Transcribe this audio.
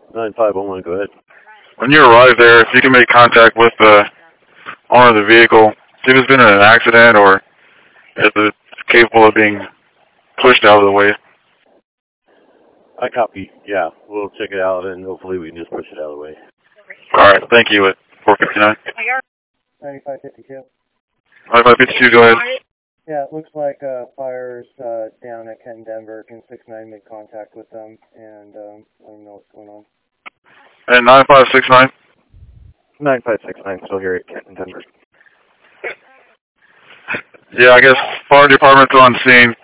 9511, go ahead. When you arrive there, if you can make contact with the owner of the vehicle, see if it's been in an accident or if it's capable of being pushed out of the way. I copy. Yeah, we'll check it out and hopefully we can just push it out of the way. All right, thank you at 459. 9552. 9552, go ahead. Yeah, it looks like fire's down at Kent Denver. Can 69 make contact with them and let them know what's going on. And 9569? 9569, still here at Kent Denver. Yeah, I guess fire department's on scene.